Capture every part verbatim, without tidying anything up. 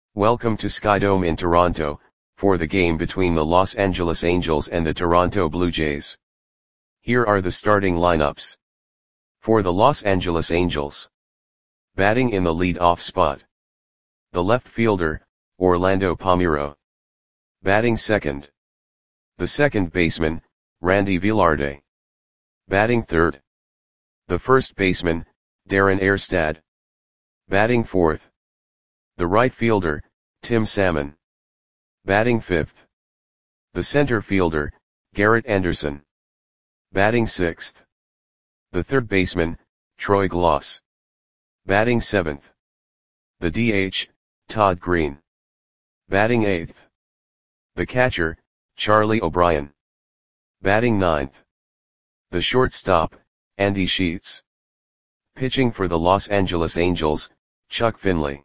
Welcome to Skydome in Toronto, for the game between the Los Angeles Angels and the Toronto Blue Jays. Here are the starting lineups. For the Los Angeles Angels. Batting in the lead-off spot. The left fielder, Orlando Palmeiro. Batting second. The second baseman, Randy Velarde. Batting third. The first baseman, Darren Erstad. Batting fourth. The right fielder, Tim Salmon. Batting fifth. The center fielder, Garrett Anderson. Batting sixth. The third baseman, Troy Glaus. Batting seventh. The D H, Todd Green. Batting eighth. The catcher, Charlie O'Brien. Batting ninth. The shortstop, Andy Sheets. Pitching for the Los Angeles Angels, Chuck Finley.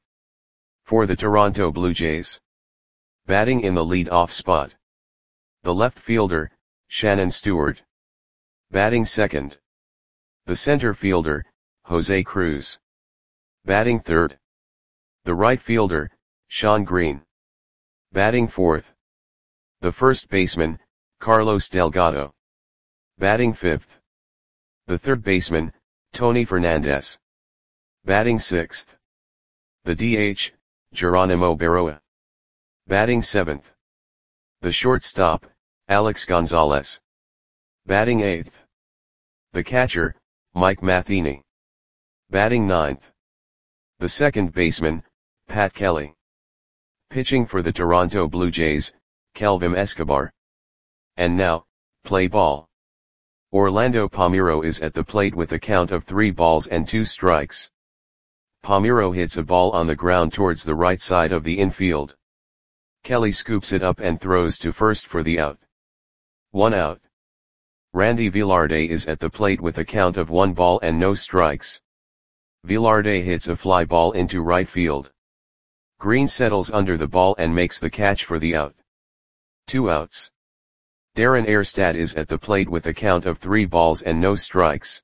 For the Toronto Blue Jays. Batting in the lead-off spot. The left fielder, Shannon Stewart. Batting second. The center fielder, Jose Cruz. Batting third. The right fielder, Shawn Green. Batting fourth. The first baseman, Carlos Delgado. Batting fifth. The third baseman, Tony Fernandez. Batting sixth. The D H, Geronimo Barroa. Batting seventh. The shortstop, Alex Gonzalez. Batting eighth. The catcher, Mike Matheny. Batting ninth. The second baseman, Pat Kelly. Pitching for the Toronto Blue Jays, Kelvin Escobar. And now, play ball. Orlando Palmeiro is at the plate with a count of three balls and two strikes. Palmeiro hits a ball on the ground towards the right side of the infield. Kelly scoops it up and throws to first for the out. One out. Randy Velarde is at the plate with a count of one ball and no strikes. Velarde hits a fly ball into right field. Green settles under the ball and makes the catch for the out. Two outs. Darren Erstad is at the plate with a count of three balls and no strikes.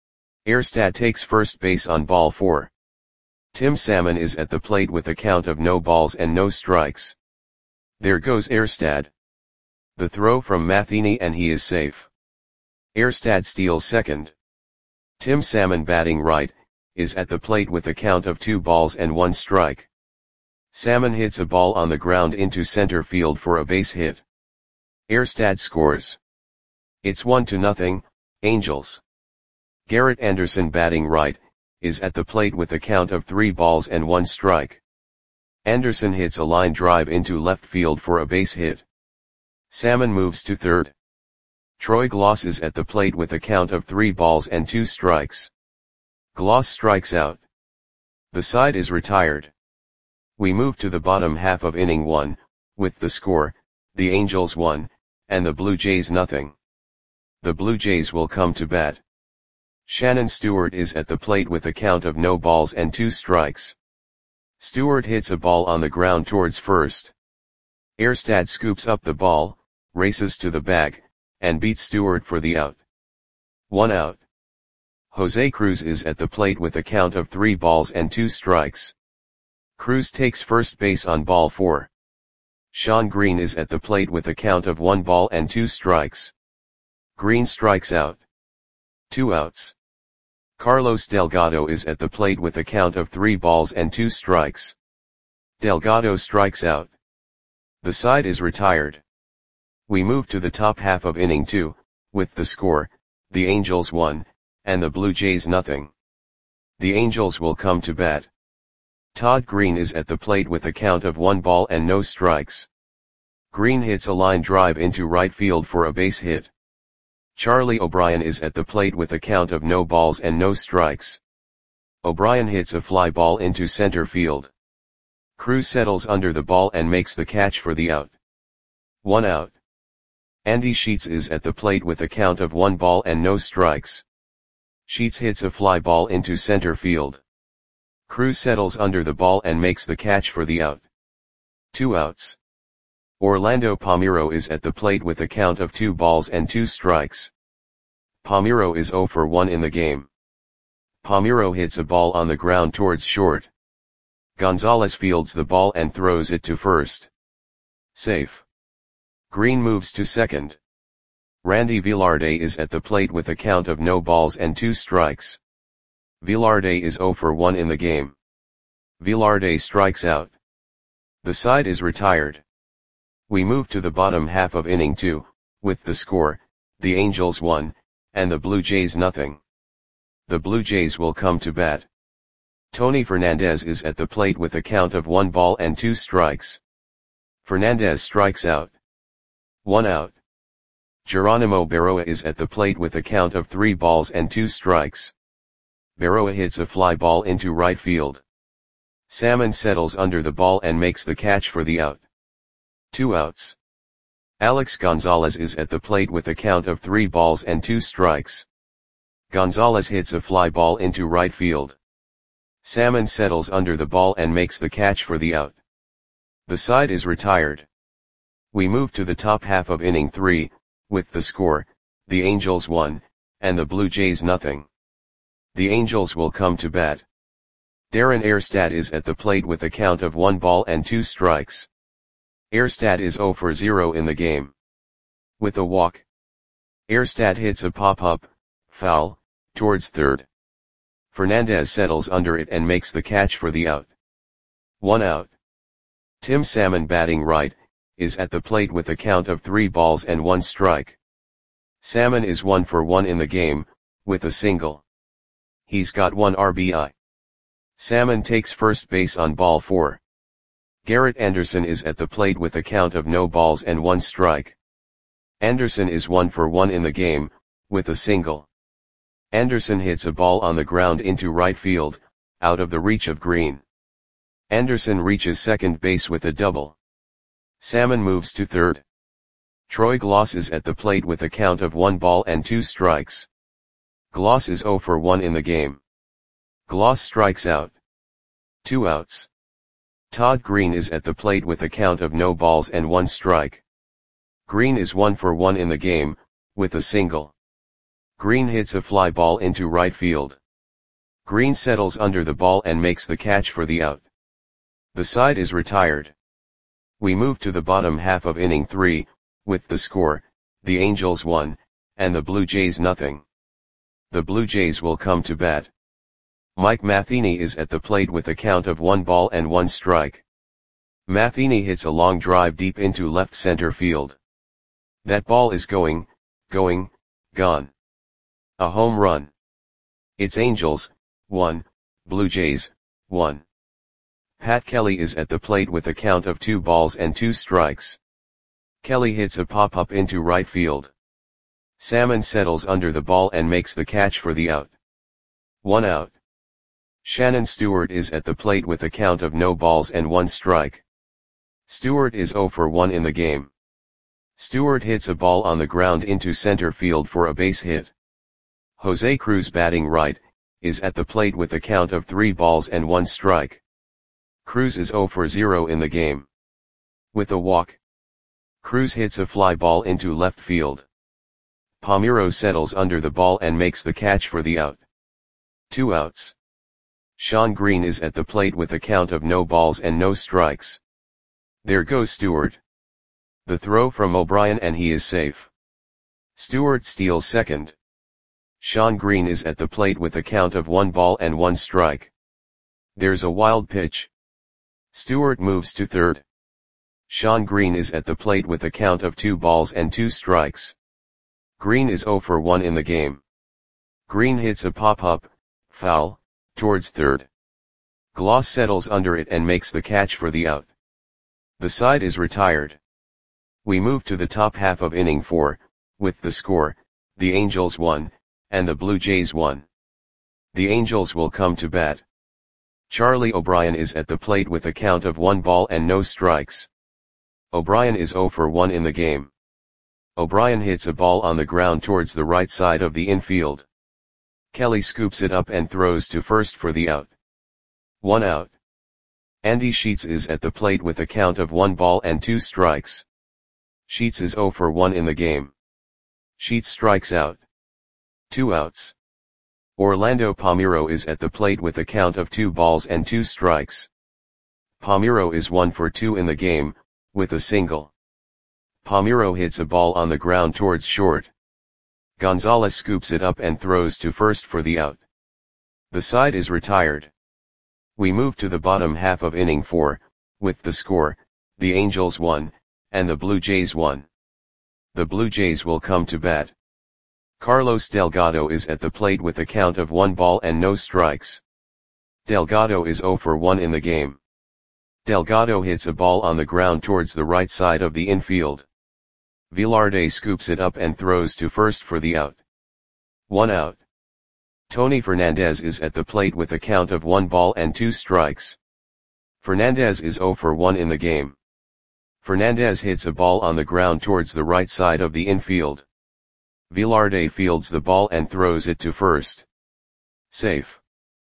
Erstad takes first base on ball four. Tim Salmon is at the plate with a count of no balls and no strikes. There goes Erstad. The throw from Matheny and he is safe. Erstad steals second. Tim Salmon, batting right, is at the plate with a count of two balls and one strike. Salmon hits a ball on the ground into center field for a base hit. Erstad scores. It's one to nothing, Angels. Garrett Anderson, batting right, is at the plate with a count of three balls and one strike. Anderson hits a line drive into left field for a base hit. Salmon moves to third. Troy Glaus is at the plate with a count of three balls and two strikes. Glaus strikes out. The side is retired. We move to the bottom half of inning one, with the score, the Angels one, and the Blue Jays nothing. The Blue Jays will come to bat. Shannon Stewart is at the plate with a count of no balls and two strikes. Stewart hits a ball on the ground towards first. Erstad scoops up the ball, races to the bag, and beats Stewart for the out. One out. Jose Cruz is at the plate with a count of three balls and two strikes. Cruz takes first base on ball four. Shawn Green is at the plate with a count of one ball and two strikes. Green strikes out. Two outs. Carlos Delgado is at the plate with a count of three balls and two strikes. Delgado strikes out. The side is retired. We move to the top half of inning two, with the score, the Angels one, and the Blue Jays nothing. The Angels will come to bat. Todd Green is at the plate with a count of one ball and no strikes. Green hits a line drive into right field for a base hit. Charlie O'Brien is at the plate with a count of no balls and no strikes. O'Brien hits a fly ball into center field. Cruz settles under the ball and makes the catch for the out. One out. Andy Sheets is at the plate with a count of one ball and no strikes. Sheets hits a fly ball into center field. Cruz settles under the ball and makes the catch for the out. Two outs. Orlando Palmeiro is at the plate with a count of two balls and two strikes. Palmeiro is zero for one in the game. Palmeiro hits a ball on the ground towards short. Gonzalez fields the ball and throws it to first. Safe. Green moves to second. Randy Velarde is at the plate with a count of no balls and two strikes. Velarde is zero for one in the game. Velarde strikes out. The side is retired. We move to the bottom half of inning two, with the score, the Angels one, and the Blue Jays nothing. The Blue Jays will come to bat. Tony Fernandez is at the plate with a count of one ball and two strikes. Fernandez strikes out. One out. Geronimo Berroa is at the plate with a count of three balls and two strikes. Berroa hits a fly ball into right field. Salmon settles under the ball and makes the catch for the out. Two outs. Alex Gonzalez is at the plate with a count of three balls and two strikes. Gonzalez hits a fly ball into right field. Salmon settles under the ball and makes the catch for the out. The side is retired. We move to the top half of inning three, with the score, the Angels one, and the Blue Jays nothing. The Angels will come to bat. Darren Erstad is at the plate with a count of one ball and two strikes. Erstad is zero for zero in the game. With a walk. Erstad hits a pop-up, foul, towards third. Fernandez settles under it and makes the catch for the out. One out. Tim Salmon, batting right, is at the plate with a count of three balls and one strike. Salmon is one for one in the game, with a single. He's got one R B I. Salmon takes first base on ball four. Garrett Anderson is at the plate with a count of no balls and one strike. Anderson is one for one in the game, with a single. Anderson hits a ball on the ground into right field, out of the reach of Green. Anderson reaches second base with a double. Salmon moves to third. Troy Gloss is at the plate with a count of one ball and two strikes. Gloss is zero for one in the game. Gloss strikes out. Two outs. Todd Green is at the plate with a count of no balls and one strike. Green is one for one in the game, with a single. Green hits a fly ball into right field. Green settles under the ball and makes the catch for the out. The side is retired. We move to the bottom half of inning three, with the score, the Angels one, and the Blue Jays nothing. The Blue Jays will come to bat. Mike Matheny is at the plate with a count of one ball and one strike. Matheny hits a long drive deep into left center field. That ball is going, going, gone. A home run. It's Angels, one, Blue Jays, one. Pat Kelly is at the plate with a count of two balls and two strikes. Kelly hits a pop-up into right field. Salmon settles under the ball and makes the catch for the out. One out. Shannon Stewart is at the plate with a count of no balls and one strike. Stewart is zero for one in the game. Stewart hits a ball on the ground into center field for a base hit. Jose Cruz, batting right, is at the plate with a count of three balls and one strike. Cruz is zero for zero in the game. With a walk. Cruz hits a fly ball into left field. Palmeiro settles under the ball and makes the catch for the out. Two outs. Sean Green is at the plate with a count of no balls and no strikes. There goes Stewart. The throw from O'Brien and he is safe. Stewart steals second. Sean Green is at the plate with a count of one ball and one strike. There's a wild pitch. Stewart moves to third. Sean Green is at the plate with a count of two balls and two strikes. Green is zero for one in the game. Green hits a pop-up, foul, towards third. Gloss settles under it and makes the catch for the out. The side is retired. We move to the top half of inning four, with the score, the Angels one, and the Blue Jays one. The Angels will come to bat. Charlie O'Brien is at the plate with a count of one ball and no strikes. O'Brien is zero for one in the game. O'Brien hits a ball on the ground towards the right side of the infield. Kelly scoops it up and throws to first for the out. One out. Andy Sheets is at the plate with a count of one ball and two strikes. Sheets is zero for one in the game. Sheets strikes out. Two outs. Orlando Palmeiro is at the plate with a count of two balls and two strikes. Palmeiro is one for two in the game, with a single. Palmeiro hits a ball on the ground towards short. Gonzalez scoops it up and throws to first for the out. The side is retired. We move to the bottom half of inning four, with the score, the Angels one, and the Blue Jays one. The Blue Jays will come to bat. Carlos Delgado is at the plate with a count of one ball and no strikes. Delgado is zero for one in the game. Delgado hits a ball on the ground towards the right side of the infield. Velarde scoops it up and throws to first for the out. One out. Tony Fernandez is at the plate with a count of one ball and two strikes. Fernandez is zero for one in the game. Fernandez hits a ball on the ground towards the right side of the infield. Velarde fields the ball and throws it to first. Safe.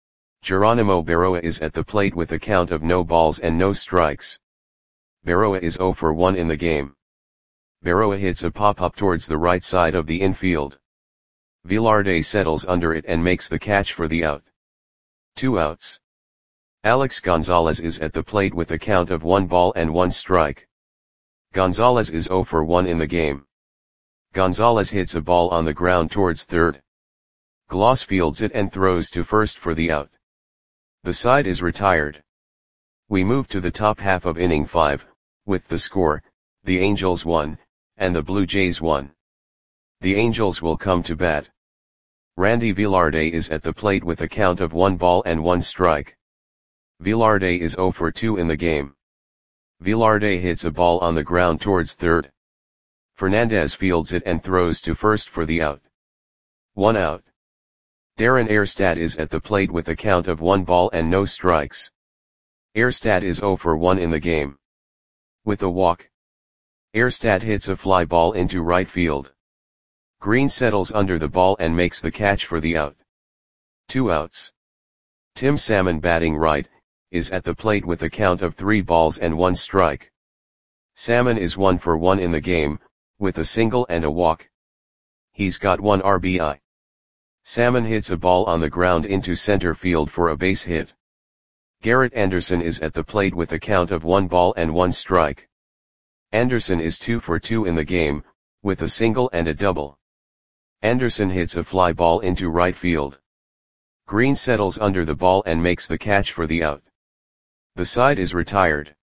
Geronimo Berroa is at the plate with a count of no balls and no strikes. Berroa is zero for one in the game. Berroa hits a pop-up towards the right side of the infield. Velarde settles under it and makes the catch for the out. Two outs. Alex Gonzalez is at the plate with a count of one ball and one strike. Gonzalez is zero for one in the game. Gonzalez hits a ball on the ground towards third. Gloss fields it and throws to first for the out. The side is retired. We move to the top half of inning five, with the score, the Angels one, and the Blue Jays one. The Angels will come to bat. Randy Velarde is at the plate with a count of one ball and one strike. Velarde is zero for two in the game. Velarde hits a ball on the ground towards third. Fernandez fields it and throws to first for the out. One out. Darren Erstad is at the plate with a count of one ball and no strikes. Erstad is zero for one in the game. With a walk. Erstad hits a fly ball into right field. Green settles under the ball and makes the catch for the out. Two outs. Tim Salmon, batting right, is at the plate with a count of three balls and one strike. Salmon is one for one in the game, with a single and a walk. He's got one R B I. Salmon hits a ball on the ground into center field for a base hit. Garrett Anderson is at the plate with a count of one ball and one strike. Anderson is two for two in the game, with a single and a double. Anderson hits a fly ball into right field. Green settles under the ball and makes the catch for the out. The side is retired.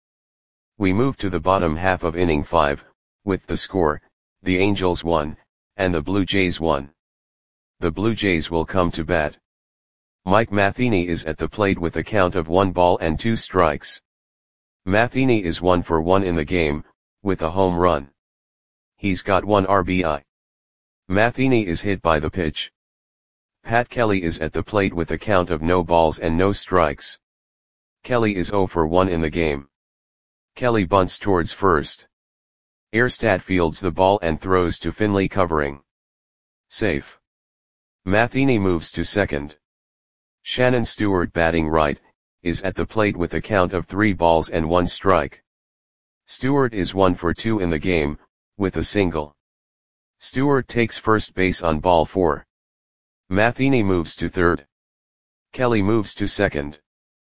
We move to the bottom half of inning five, with the score, the Angels one, and the Blue Jays one. The Blue Jays will come to bat. Mike Matheny is at the plate with a count of one ball and two strikes. Matheny is one for one in the game, with a home run. He's got one R B I. Matheny is hit by the pitch. Pat Kelly is at the plate with a count of no balls and no strikes. Kelly is zero for one in the game. Kelly bunts towards first. Erstad fields the ball and throws to Finley, covering. Safe. Matheny moves to second. Shannon Stewart, batting right, is at the plate with a count of three balls and one strike. Stewart is one for two in the game, with a single. Stewart takes first base on ball four. Matheny moves to third. Kelly moves to second.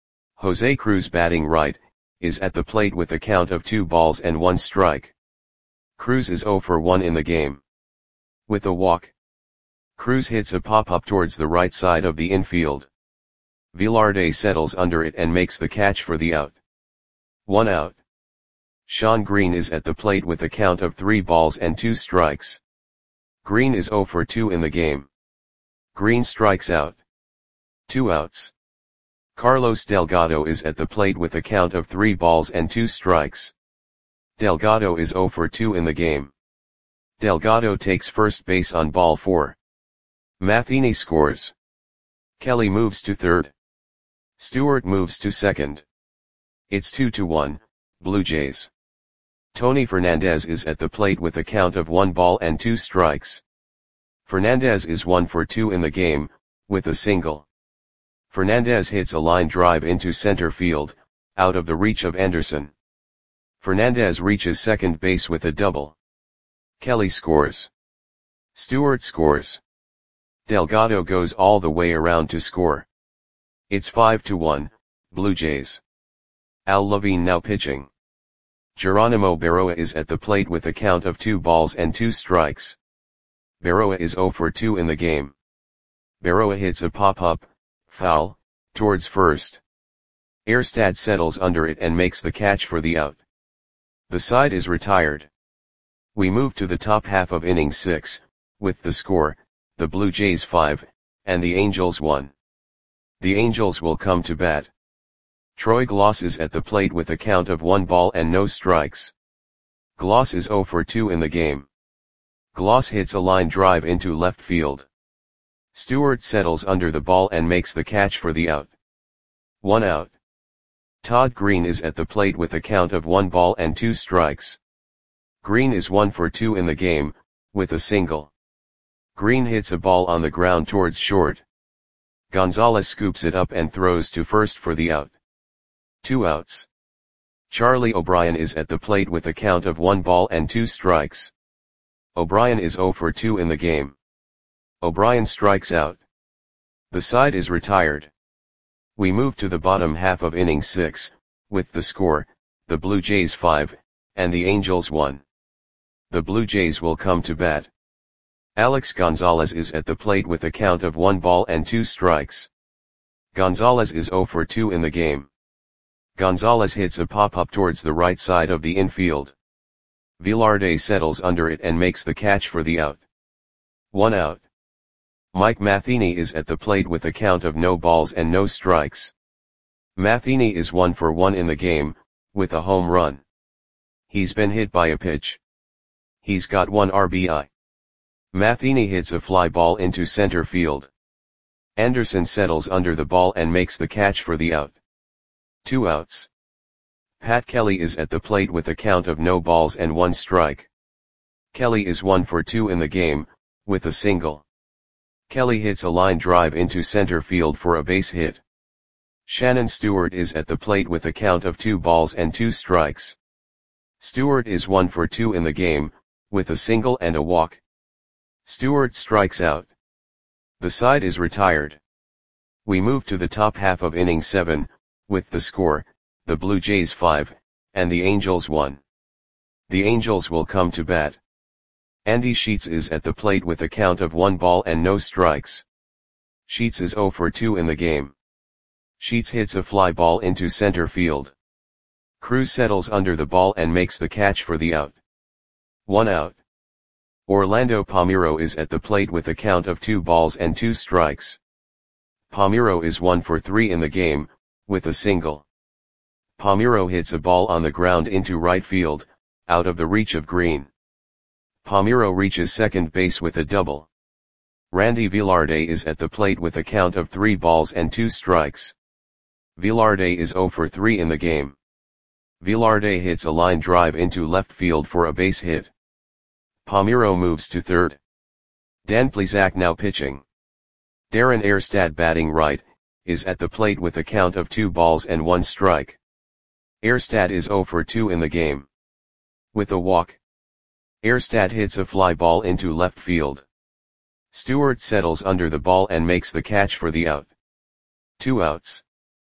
Jose Cruz, batting right, is at the plate with a count of two balls and one strike. Cruz is zero for one in the game. With a walk. Cruz hits a pop-up towards the right side of the infield. Velarde settles under it and makes the catch for the out. One out. Sean Green is at the plate with a count of three balls and two strikes. Green is zero for two in the game. Green strikes out. Two outs. Carlos Delgado is at the plate with a count of three balls and two strikes. Delgado is zero for two in the game. Delgado takes first base on ball four. Matheny scores. Kelly moves to third. Stewart moves to second. It's two to one, Blue Jays. Tony Fernandez is at the plate with a count of one ball and two strikes. Fernandez is one for two in the game, with a single. Fernandez hits a line drive into center field, out of the reach of Anderson. Fernandez reaches second base with a double. Kelly scores. Stewart scores. Delgado goes all the way around to score. It's five to one, Blue Jays. Al Levine now pitching. Geronimo Berroa is at the plate with a count of two balls and two strikes. Berroa is zero for two in the game. Berroa hits a pop-up, foul, towards first. Erstad settles under it and makes the catch for the out. The side is retired. We move to the top half of inning six, with the score, the Blue Jays five, and the Angels one. The Angels will come to bat. Troy Glaus is at the plate with a count of one ball and no strikes. Glaus is zero for two in the game. Glaus hits a line drive into left field. Stewart settles under the ball and makes the catch for the out. One out. Todd Green is at the plate with a count of one ball and two strikes. Green is one for two in the game, with a single. Green hits a ball on the ground towards short. Gonzalez scoops it up and throws to first for the out. Two outs. Charlie O'Brien is at the plate with a count of one ball and two strikes. O'Brien is zero for two in the game. O'Brien strikes out. The side is retired. We move to the bottom half of inning six, with the score, the Blue Jays five, and the Angels one. The Blue Jays will come to bat. Alex Gonzalez is at the plate with a count of one ball and two strikes. Gonzalez is zero for two in the game. Gonzalez hits a pop-up towards the right side of the infield. Velarde settles under it and makes the catch for the out. One out. Mike Matheny is at the plate with a count of no balls and no strikes. Matheny is one for one in the game, with a home run. He's been hit by a pitch. He's got one R B I. Matheny hits a fly ball into center field. Anderson settles under the ball and makes the catch for the out. Two outs. Pat Kelly is at the plate with a count of no balls and one strike. Kelly is one for two in the game, with a single. Kelly hits a line drive into center field for a base hit. Shannon Stewart is at the plate with a count of two balls and two strikes. Stewart is one for two in the game, with a single and a walk. Stewart strikes out. The side is retired. We move to the top half of inning seven, with the score, the Blue Jays five, and the Angels one. The Angels will come to bat. Andy Sheets is at the plate with a count of one ball and no strikes. Sheets is zero for two in the game. Sheets hits a fly ball into center field. Cruz settles under the ball and makes the catch for the out. One out. Orlando Palmeiro is at the plate with a count of two balls and two strikes. Palmeiro is one for three in the game, with a single. Palmeiro hits a ball on the ground into right field, out of the reach of Green. Palmeiro reaches second base with a double. Randy Velarde is at the plate with a count of three balls and two strikes. Velarde is zero for three in the game. Velarde hits a line drive into left field for a base hit. Palmeiro moves to third. Dan Plesac now pitching. Darren Erstad batting right, is at the plate with a count of two balls and one strike. Erstad is zero for two in the game. With a walk. Erstad hits a fly ball into left field. Stewart settles under the ball and makes the catch for the out. Two outs.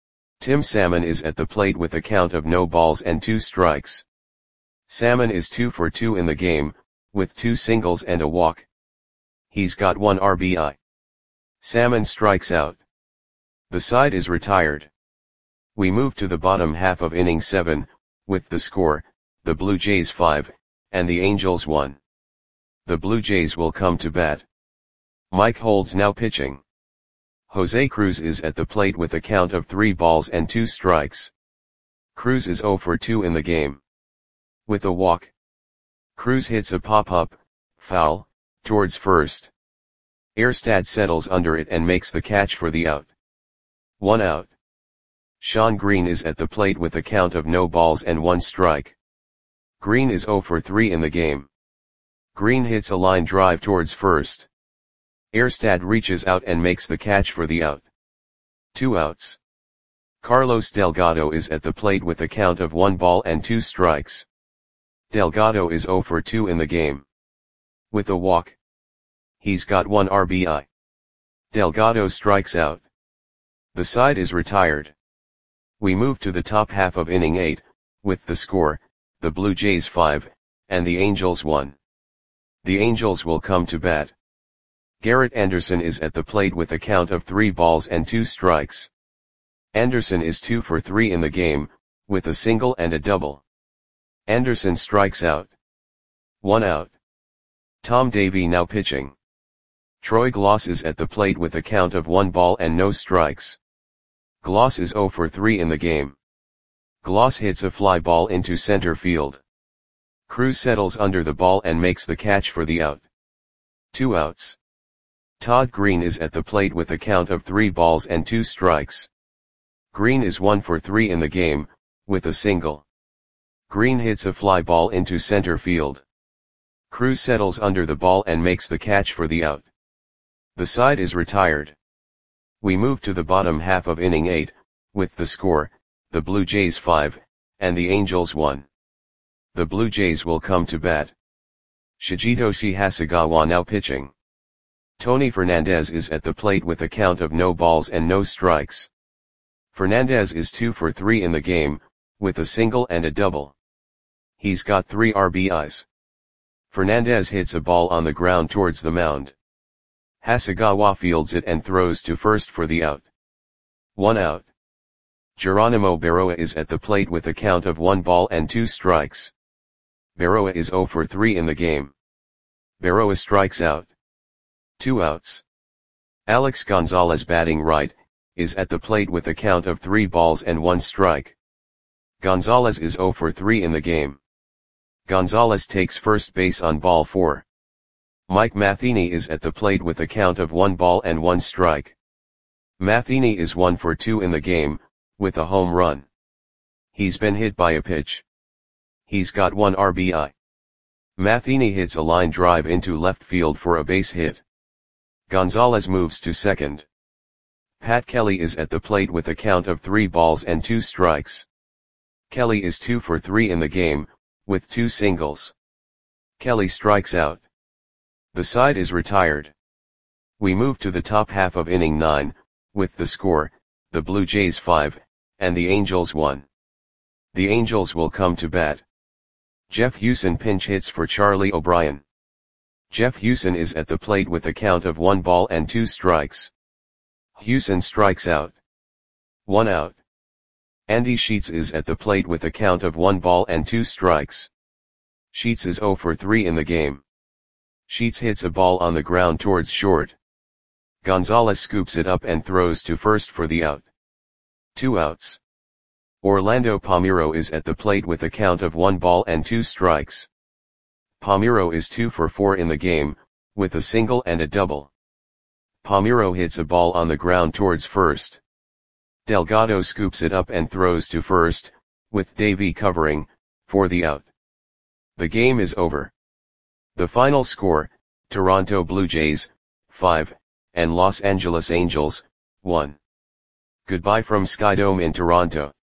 Tim Salmon is at the plate with a count of no balls and two strikes. Salmon is two for two in the game, with two singles and a walk. He's got one R B I. Salmon strikes out. The side is retired. We move to the bottom half of inning seven, with the score, the Blue Jays five, and the Angels one. The Blue Jays will come to bat. Mike Holds now pitching. Jose Cruz is at the plate with a count of three balls and two strikes. Cruz is zero for two in the game. With a walk. Cruz hits a pop-up, foul, towards first. Erstad settles under it and makes the catch for the out. One out. Sean Green is at the plate with a count of no balls and one strike. Green is zero for three in the game. Green hits a line drive towards first. Erstad reaches out and makes the catch for the out. Two outs. Carlos Delgado is at the plate with a count of one ball and two strikes. Delgado is zero for two in the game. With a walk. He's got one R B I. Delgado strikes out. The side is retired. We move to the top half of inning eight, with the score, the Blue Jays five, and the Angels one. The Angels will come to bat. Garrett Anderson is at the plate with a count of three balls and two strikes. Anderson is two for three in the game, with a single and a double. Anderson strikes out. One out. Tom Davey now pitching. Troy Glaus is at the plate with a count of one ball and no strikes. Glaus is zero for three in the game. Glaus hits a fly ball into center field. Cruz settles under the ball and makes the catch for the out. Two outs. Todd Green is at the plate with a count of three balls and two strikes. Green is one for three in the game, with a single. Green hits a fly ball into center field. Cruz settles under the ball and makes the catch for the out. The side is retired. We move to the bottom half of inning eight, with the score, the Blue Jays five, and the Angels one. The Blue Jays will come to bat. Shigetoshi Hasegawa now pitching. Tony Fernandez is at the plate with a count of no balls and no strikes. Fernandez is two for three in the game, with a single and a double. He's got three R B Is. Fernandez hits a ball on the ground towards the mound. Hasegawa fields it and throws to first for the out. One out. Geronimo Berroa is at the plate with a count of one ball and two strikes. Berroa is zero for three in the game. Berroa strikes out. Two outs. Alex Gonzalez batting right, is at the plate with a count of three balls and one strike. Gonzalez is zero for three in the game. Gonzalez takes first base on ball four. Mike Matheny is at the plate with a count of one ball and one strike. Matheny is one for two in the game, with a home run. He's been hit by a pitch. He's got one R B I. Matheny hits a line drive into left field for a base hit. Gonzalez moves to second. Pat Kelly is at the plate with a count of three balls and two strikes. Kelly is two for three in the game, with two singles. Kelly strikes out. The side is retired. We move to the top half of inning nine, with the score, the Blue Jays five, and the Angels one. The Angels will come to bat. Jeff Hewson pinch hits for Charlie O'Brien. Jeff Hewson is at the plate with a count of one ball and two strikes. Hewson strikes out. One out. Andy Sheets is at the plate with a count of one ball and two strikes. Sheets is zero for three in the game. Sheets hits a ball on the ground towards short. Gonzalez scoops it up and throws to first for the out. Two outs. Orlando Palmeiro is at the plate with a count of one ball and two strikes. Palmeiro is two for four in the game, with a single and a double. Palmeiro hits a ball on the ground towards first. Delgado scoops it up and throws to first, with Davey covering, for the out. The game is over. The final score, Toronto Blue Jays, five, and Los Angeles Angels, one. Goodbye from Skydome in Toronto.